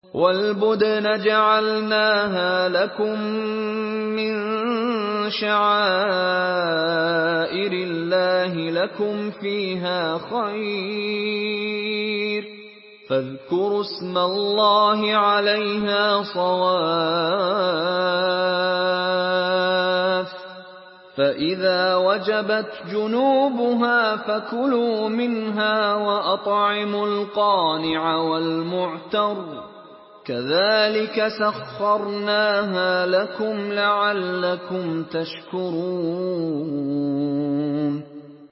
وَالْبُدْنَ جَعَلْنَاهَا لَكُم مِّن شَعَائِرِ اللَّهِ لَكُمْ فِيهَا خَيْرٌ ۖ فاذكروا اسم الله عليها صواف فإذا وجبت جنوبها فكلوا منها وأطعموا القانع والمعتر كذلك سخرناها لكم لعلكم تشكرون